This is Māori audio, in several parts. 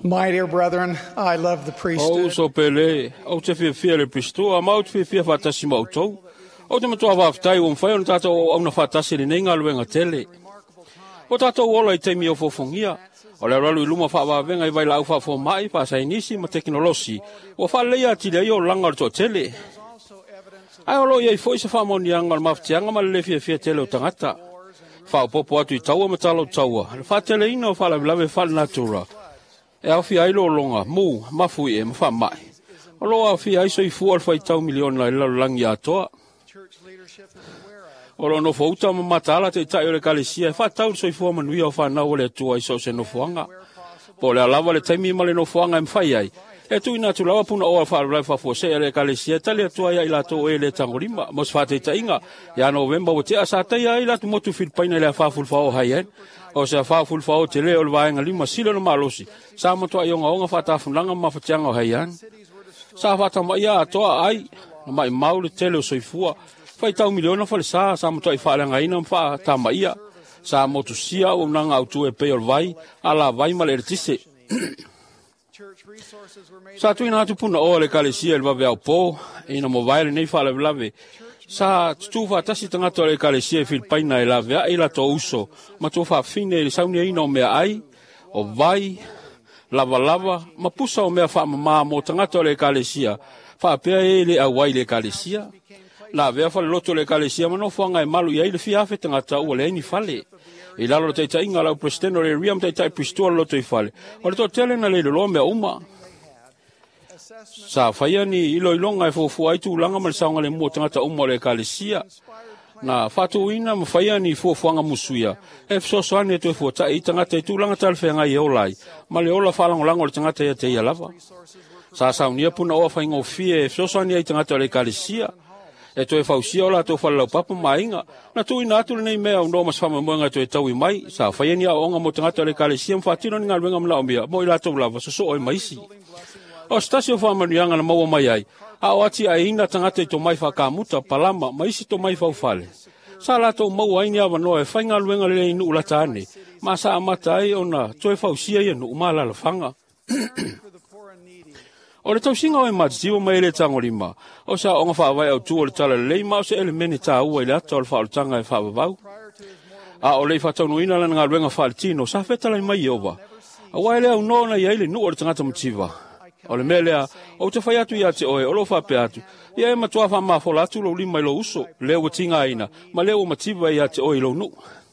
My dear brethren, I love the O priesthood. so pele, o te fia le pristo, a mau te fia fatasi mautou. O te matua waftai o mwhai o tata o au na fatasi ni nenga luenga tele. O tata o ola I teimi o fofongia. O le ralu iluma wha venga I vai lau wha fo mai, pa sa inisi ma teknolosi. O wha leia tile I o langa to tele. Ai olo iei foi se wha moni anga o maftianga ma le fia tele o tangata. Wha o popo atu I taua ma talo taua. Le wha tele ina o wha la lave wha natura. E au fia ilo longa, mu, mafui e mwha mai. O loa au fia iso I fua alfa I tau miliona I lau langi atoa. O lo no fouta ma matala te tai o le kalesia, wha tau so I fua manui o wha nau le atua iso se no fuanga. Po le alawa le taimi ma le no fuanga mwhai ai. E tu ina tu lawa puna o wha alfa wha fua se le kalesia, tali atua ia I lato e le tangorima, mos wha te tainga. Ia novemba o te asata ia I latu motu Filipaina le a wha fulfa o hai en. O se wha fulfa o te leo le vaenga lima sila no malosi. Sa matua I onga onga wha tafunanga ma whatianga o hai an. Sa whata mai ia atoa ai, na mai mau le tele o soifua. Whai tau miliona whale sa matua I whaaranga ina mwha ta mai ia. Sa motu sia o nanga autu e peo vai, ala vai ma le retise. Sa tuina atu puna o le kalesia le vave au po, ina mo vaile nei whale vlave. Sa tutu whatasi tangata le kalesia Filipaina e lave a ila to uso, ma tu whawhine le saunia ina o mea ai, o vai, lava, ma pusa o mea whaamama mo tangata le kalesia, whaapea e le awai le kalesia. La vea whale loto le kalesia, ma no whanga e malu i aile fiafe tangata ua le aini whale. I lalo te tainga lau presidente o le riam te tai pistua loto I whale. O le to tele na le lo mea uma. Sa whaia ni ilo ilonga e fufu aitu ulanga ma le saunga le mua tangata uma le kalesia. Na whatu ina ma whaia ni fufuanga musuia. E fsosoani e tu e fuata I tangata I tūlanga talwhenga I olai. Ma le ola whalangolango le tangata ia te ia lava. Sa saunia puna oa whaingo fie e fsosoani ai tangata le kalesia. E to e fausia ola to whalau papa mainga. Na tu ina atu nei mea o nomas whamamuanga to e tau I mai. Sa whaia ni a onga mo tangata le kalesia mwhatino ni ngā ruenga mna o mea. Mo I lātou lava so o e maisi. O stasi o whamanianga na maua mai ai. A o ati a ina tangata I to mai whakamuta palama, maisi to mai whawhale. Sa lātou mau aini awa noa e whainga luenga le inu ulata ane. Ma sa amata ai o na to e fausia I anu umala whanga. O le tausinga o e matitiwa mai le tangorima. O sa onga whaawai au tu o le tala le leima o se elemene tā ua I le ato o le whaolutanga e whaavavau. A o le whatonu ina lana ngā ruenga whaalitino, sa whetala I mai I owa. A wai lea unona I aile nu o le tangata matiwa. O le mea lea, o te whai atu I ate oe, o lo whape atu. Ia e matua wha mawhola atu lo lima I lo uso, leo wa tinga aina, ma leo matiwa I ate oe lo nu.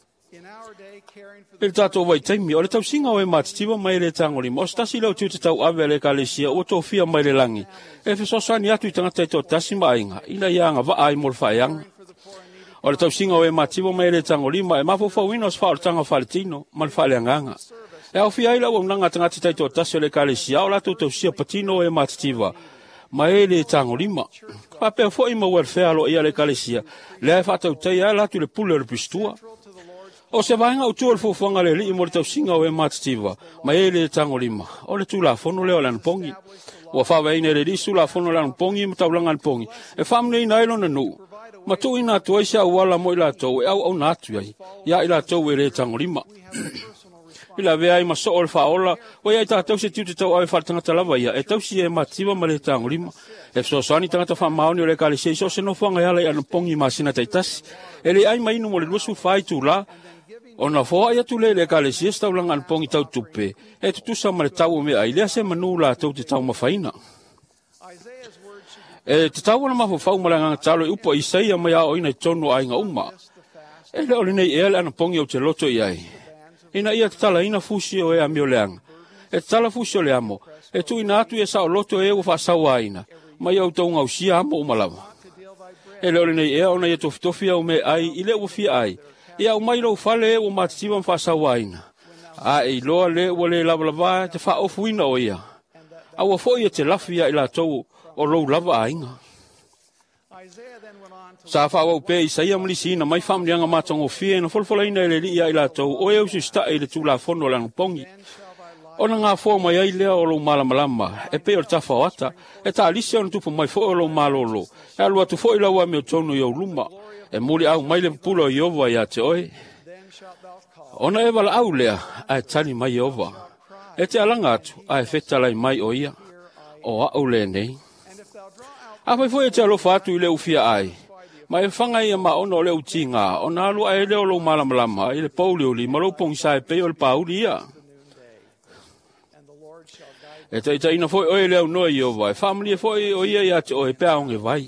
Ele tato wai taimi, o le tausinga o e matitiwa mai le tangorima, o stasi leo tiu te tau ave le kalesia, o tō fia mai le langi. E whesosani atu I tangata I tō tasi mainga, ina ianga wa ai mo le whaianga. O le tausinga o e matitiwa mai le tangorima, e mawhawhawina o sfaoltanga whaletino, ma le whaleanganga. E au fia ila o nanga tangata tai tō tasi o le kalesia, o lato tausia patino o e matitiwa, ma e le tangorima. Whapea fo I ma welfare lo ia le kalesia, le e whatau tei a latu le pule o le pistua. O se vaenga utu o le fufuanga le li I mo le tausinga o e matitiwa, ma e le tangorima, o le tula fono leo lan pongi. Ua whaweine le risu la fono lan pongi ma taulanga lan pongi, e whamne I nailo na nu. Ma tu ina tu aisa uala mo I latou, e au natu ai, ia I latou e le tangorima. Ila vea I maso o le whaola, o ia I tātou se tiu te tau awe whaletangata lava ia, e tausi e matitiwa ma le tangorima. E fsosani tangata whamaoni o le kalesia I so se no fuanga ia le anu pongi masina taitasi. E le ai mainu mo le luasu whai tu la, o na foa ia tu le kalesia stau langa anu pongi tau tupe, e tutusa ma le tau o mea ai, lea se manu la tau te tau mawhaina. E te tau ana mawhawhau ma le nganga talo I upo Isaia mai a o ina I tono a inga uma. E le ole nei e le anu pongi o te loto I ai. Ina ia te tala ina fusi o e ami o leanga. E te tala fusi o le amo. E tu ina atu e sa o loto e ufa sawa aina. Ma ia utau ngau sia amo umalawa. E le ole nei e ona ia tofitofia o me ai, I le ufia ai. Ia o mai lau fale e o matitiwa mfa sawa aina. A e loa le ua le lava te wha ofuina o ia. A ua fo ia te lafia I la tau o lou lava ainga. Sa whawa upe Isaia mlisina mai whamlianga matongo fie na folfolaina ele li ia I la tau o eu si sta e le tula fono lang pongi. Ona ngā fō mai ai lea o lo malamalama, e pe o le tafa o ata, e ta alisia o tupu mai fō o lo malolo, e alua tu fō I laua me o tonu I au luma, e muli au mai le pulo I ova ia te oe. Ona e wala au lea, a e tani mai ova. E te alanga atu, ai whetalai mai o ia, o au le nei. A whai fwoi e te alofa atu i le ufia ai. Ma e whanga ia ma ono le uti ngā, o nā lua e leo lo malamalama, i le pauli oli, ma lo pongi sa e peo le pauli ia. E te ita ina fwoi oe leo noa i o vai, family e fwoi o ia ia te oe pea onge vai.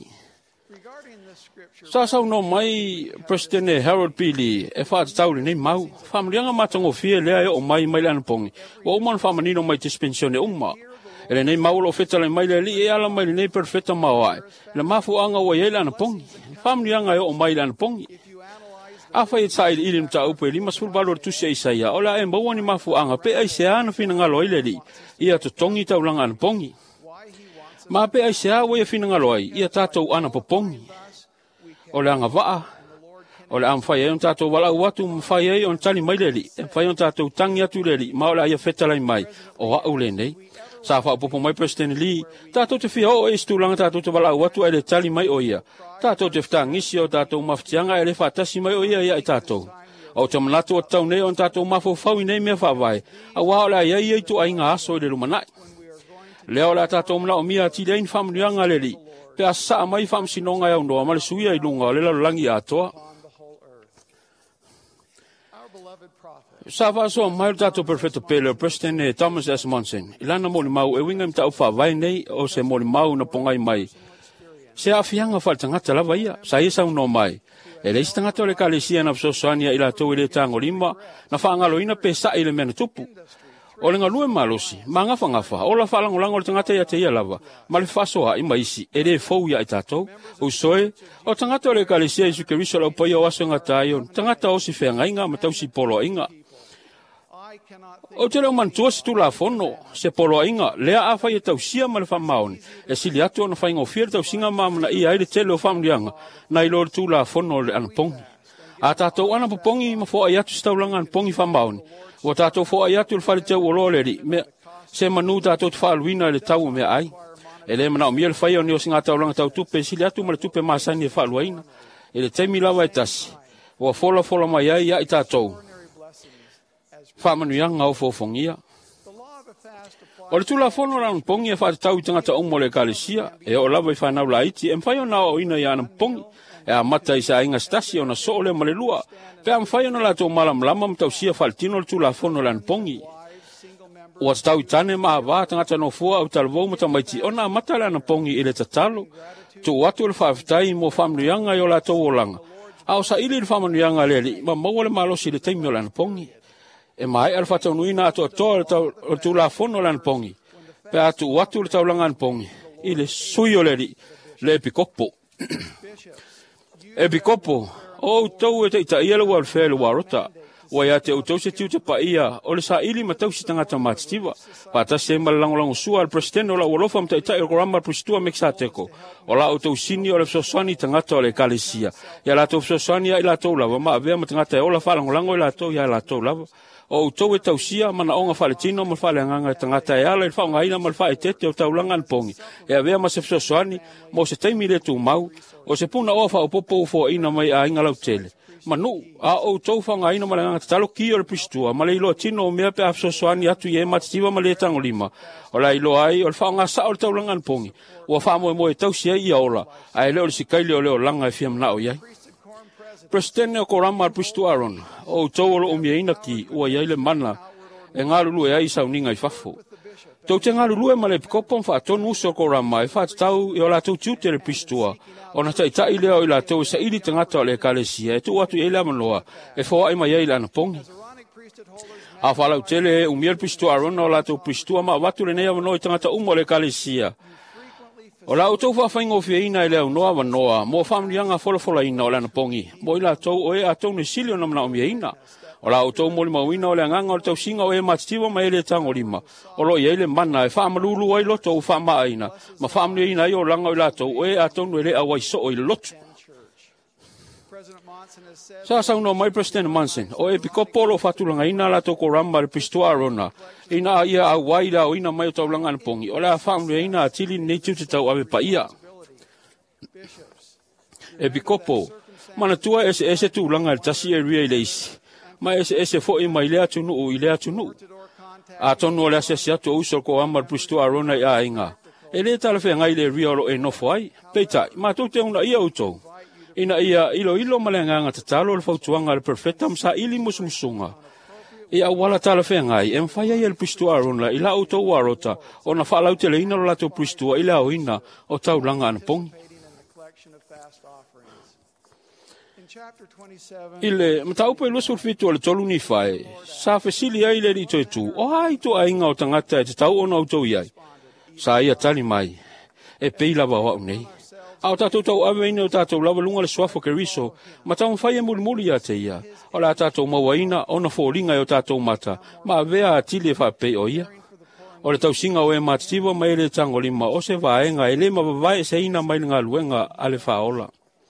Sa sau no mai President Harold Pili e whaata tauri nei mau. Family anga matango fie lea e o mai le anapongi. Wa uman whamanino mai te suspensione umma. Ele nei mau lo fetale mai le li e ala mai le nei perfecta mau ai. Le mafu anga wa ye le anapongi. Family anga e o mai le anapongi. Afa e tsai ili mta upe li masul valor tu se isaia. Ola e mbawani mafu anga pe ai se ana fina ngalo ile li. Ia to tongi tau langa anapongi. Ma pe ai se a wa ye fina ngalo ai. Ia tatou ana popongi. Ole anga waa, ole am whai e on tātou wala watu mwhai e on tani mai leli, e whai on tātou tangi atu leli, ma ole aia whetalai mai, o au le nei. Sa wha upopo mai President Lee, tātou te whia o e stulanga tātou te wala watu e le tali mai o ia. Tātou te whtangisi o tātou mawhtianga e le whatasi mai o ia ia i tātou. O te manatu o tau nei on tātou mawhau nei mea whawai, a wā ole aia i tu ainga aso i le rumanai. Leo la tātou mna o mia ti lein whamnuanga leli. Pe a saa mai wham sinonga au noa, male suia i lunga, le lalangi atoa. Sa vaso mai tato perfetto pele, President Thomas S. Monson. Ilana moli mau, e winga mta ufa vai nei, o se moli mau na pongai mai. Se a fianga fal tangata lava ia, sa isa uno mai. E le istangata o le kalesia na psosoania ila tau i le tango lima, na whaangalo ina pe sa ile mena tupu. O le ngalue malosi, ma ngafa, o la whalangolango le tangata ia te ia lava, ma le whasoa i maisi, e le fau ia i tātou, o soe, o tangata o le kalesia isu ke riso lau pai o aso ngata ion, tangata o si whenga inga, ma tau si polo inga. O te leo mantua si tu la fono, se polo inga, lea a whai e tau sia ma le whamaoni, e sili atu o na whainga o fia tau singa mamana i aile tele o whamrianga, na ilo le tu la fono le anapongi. A tātou ana popongi ma fo ai atu staulanga anapongi whamaoni, o tātou fo ai atu le whare tau o loleri, me se manu tātou te whaaluina le tau me ai. E le mana o mia le whai o ni o singa taulanga tau tupe, sili atu ma le tupe maasani e whaaluaina. E le teimi lawa e tasi, o fola mai ai ia i tātou. Whamanuianga o fofongia. O le tula fono la pongi e whate tau i tangata omo le kalesia, e o lawa i whanau la iti, e mwhai o nao o ina i ana pongi, e a mata i sa inga stasi o na so le malelua, pe a mwhai o na lato malamlama mtau sia whaltino le tula fono la pongi. O at tau i tane maa wā tangata no fua au talvou mata maiti, o na mata le ana pongi i le tatalo, tu watu le whaafitai mo whamanuianga i o lato o langa. A o sa ili le whamanuianga le li, ma maua le malosi le teimi o la pongi. E mai al fatau nuina ato toa le tula fono le pongi. Pe atu watu le taulanga pongi. I le sui o le li, le epikopo. Epikopo, o tau e te ita ia le walfea le warota. Wa ia te utau se tiu te pa ia, o le sa ili matau si tangata matitiva. Pata se malalangolango sua al presidente o la walofa mta ita il korama prestua meksa teko. O la utau sini o le fsoswani tangata o le kalesia. Ia la tau fsoswani ia ila tau lava, ma avea matangata e o la falangolango ila tau ia ila tau lava. O tau e tausia mana onga faletino ma falenganga tangata e ala il faunga ina ma fa etete o taulanga pongi. E avea ma se fsoswani mo se taimi le tu mau, o se puna ofa o popo fo ina mai a inga lautele. Manu, a o tau faunga ina ma langa talo ki o le pistua, ma le ilo tino o mea pe a fsoswani atu ye matitiva ma le tango lima. O la ilo ai, o le faunga sa o le taulanga pongi. O fa mo e tausia ia ola, a e leo le sikaili o leo langa e fiam nao iai. Presidente o korama al pustu aron, o tauolo o mieina ki ua iaile mana, e ngā lulu e ai sauninga i fafo. Tau te ngā lulu e male pikopon wha atonu uso korama, e wha tau i o la tau tiute le pistua, o na tai tai leo i la tau sa ili tangata o le kalesia, e tu atu e le amanoa, e fo ai mai iaile ana pongi. A whalau tele e umiel pistu aron o la tau pistua ma watu le nea amanoa i tangata umo le kalesia. O la o tau whawhaingo fia ina i leo noa wanoa, mo whamrianga wholafola ina o lana pongi. Mo i la tau o e a tau ne sili o namna o mia ina. O la o tau moli mawina o le nganga o tau singa o e matitiwa ma ele tango lima. O lo i ele mana e whamalulu ai loto o whama aina. Ma whamri ina i o langa o la tau o e a tau nuele a waiso o i loto. Sa sauno mai President Monson, o e pikopo lo fatulanga ina la toko ramba le pistua rona. Ina ia a waira o ina mai o taulanga na pongi. O la whamre ina a tili nei tiu te tau ave pa ia. E pikopo, mana tua ese tu langa le tasi e ria i leisi. Ma ese fo i mai lea tunu o i lea tunu. A tonu o le asia tu uso ko amal pustu arona ia inga. E le tala fe ngai le riolo e nofo ai. Peita, ma tu te una ia utou. Ina ia ilo malenga nga tatalo le fautuanga le perfectam sa ili musumusunga. Ia wala tala fe ngai, em fai ai le pustu arona ila utou warota, o na whaalau te leina lo lato pustua ila o ina o tau langa ana pongi. Ile mataupe lo sulfitu le tolu ni fai. Sa fesili ai le rito tu. O hai to ainga o tangata te tau ona auto iai. Sa ia tali mai. E peila wa wa nei. Au tatou tau ave ina o tatou lava lunga le swafo ke riso. Matau fai e mulmuli a te ia. O la tatou mawaina ona fōringa o tatou mata. Ma vea atili e fa pe o ia. O le tau singa o e matiwa mai le tango lima. O se vaenga e le mawawai se ina mai ngā luenga ale faola.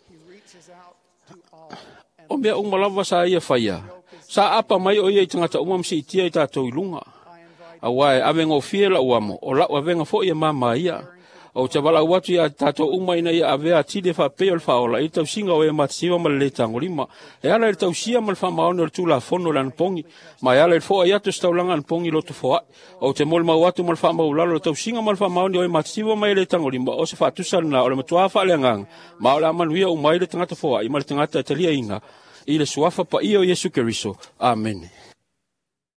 O mea umalawa sa ia whaia. Sa apa mai o ia i tangata umamsi i tia i tātou ilunga. Awai, awenga o fiela uamo, o lau awenga fo ia mama ia. O te wala watu ia tātou umaina ia awea tide wha peo le whaola, i tau singa o e matisiwa ma le tango lima. E ala le tau sia ma le wha maone o le tūla fono le anpongi, ma e ala le foa iatu staulanga anpongi loto foa. O te mole mau watu ma le wha maulalo, le tau singa ma le wha maone o e matisiwa ma le tango lima, o se wha tusana o le matua wha le ngang, ma o le amanuia umai le tangata foa, i ma le tangata talia inga, i le suafa pa i o Yesu Keriso. Amen.